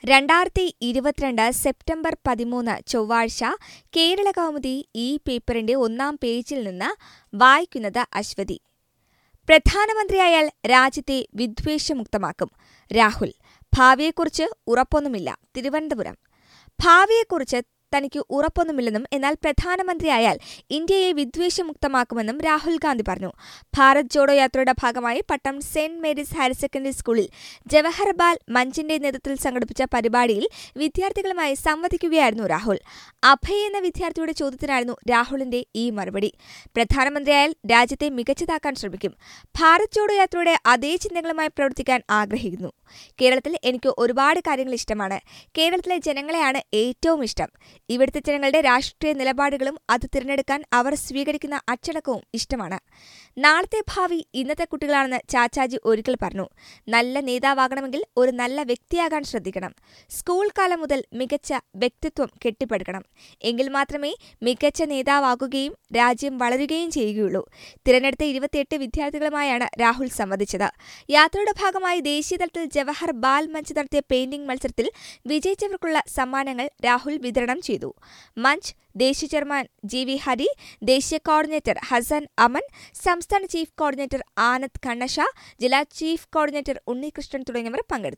2022 September 13 ചൊവ്വാഴ്ച കേരളകൗമുദി ഈ പേപ്പറിന്റെ ഒന്നാം പേജിൽ നിന്ന് വായിക്കുന്നത് അശ്വതി. പ്രധാനമന്ത്രിയായാൽ രാജ്യത്തെ വിദ്വേഷമുക്തമാക്കും രാഹുൽ. ഭാവിയെക്കുറിച്ച് ഉറപ്പൊന്നുമില്ല. തിരുവനന്തപുരം. ഭാവിയെക്കുറിച്ച് തനിക്ക് ഉറപ്പൊന്നുമില്ലെന്നും എന്നാൽ പ്രധാനമന്ത്രിയായാൽ ഇന്ത്യയെ വിദ്വേഷമുക്തമാക്കുമെന്നും രാഹുൽ ഗാന്ധി പറഞ്ഞു. ഭാരത് ജോഡോ യാത്രയുടെ ഭാഗമായി Pattom Saint Mary's higher secondary സ്കൂളിൽ ജവഹർലാൽ മഞ്ചിന്റെ നേതൃത്വത്തിൽ സംഘടിപ്പിച്ച പരിപാടിയിൽ വിദ്യാർത്ഥികളുമായി സംവദിക്കുകയായിരുന്നു രാഹുൽ. അഭയ് എന്ന വിദ്യാർത്ഥിയുടെ ചോദ്യത്തിനായിരുന്നു രാഹുലിന്റെ ഈ മറുപടി. പ്രധാനമന്ത്രിയായാൽ രാജ്യത്തെ മികച്ചതാക്കാൻ ശ്രമിക്കും. ഭാരത് ജോഡോ യാത്രയുടെ അതേ ചിന്തകളുമായി പ്രവർത്തിക്കാൻ ആഗ്രഹിക്കുന്നു. കേരളത്തിൽ എനിക്ക് ഒരുപാട് കാര്യങ്ങൾ ഇഷ്ടമാണ്. കേരളത്തിലെ ജനങ്ങളെയാണ് ഏറ്റവും ഇഷ്ടം. ഇവിടുത്തെ ജനങ്ങളുടെ രാഷ്ട്രീയ നിലപാടുകളും അത് തിരഞ്ഞെടുക്കാൻ അവർ സ്വീകരിക്കുന്ന അച്ചടക്കവും ഇഷ്ടമാണ്. നാളത്തെ ഭാവി ഇന്നത്തെ കുട്ടികളാണെന്ന് ചാച്ചാജി ഒരിക്കൽ പറഞ്ഞു. നല്ല നേതാവാകണമെങ്കിൽ ഒരു നല്ല വ്യക്തിയാകാൻ ശ്രദ്ധിക്കണം. സ്കൂൾ കാലം മുതൽ മികച്ച വ്യക്തിത്വം കെട്ടിപ്പടുക്കണം. എങ്കിൽ മാത്രമേ മികച്ച നേതാവാകുകയും രാജ്യം വളരുകയും ചെയ്യുകയുള്ളൂ. തിരഞ്ഞെടുത്ത 28 വിദ്യാർത്ഥികളുമായാണ് രാഹുൽ സംവദിച്ചത്. യാത്രയുടെ ഭാഗമായി ദേശീയതലത്തിൽ ജവഹർ ബാൽ മഞ്ച് നടത്തിയ പെയിന്റിംഗ് മത്സരത്തിൽ വിജയിച്ചവർക്കുള്ള സമ്മാനങ്ങൾ രാഹുൽ വിതരണം ചെയ്തു. മഞ്ച് ദേശീയ ചെയർമാൻ GV ഹരി, ദേശീയ കോർഡിനേറ്റർ ഹസൻ അമൻ, സംസ്ഥാന ചീഫ് കോർഡിനേറ്റർ ആനന്ദ് കണ്ണഷ, ജില്ലാ ചീഫ് കോർഡിനേറ്റർ ഉണ്ണികൃഷ്ണൻ തുടങ്ങിയവർ പങ്കെടുത്തു.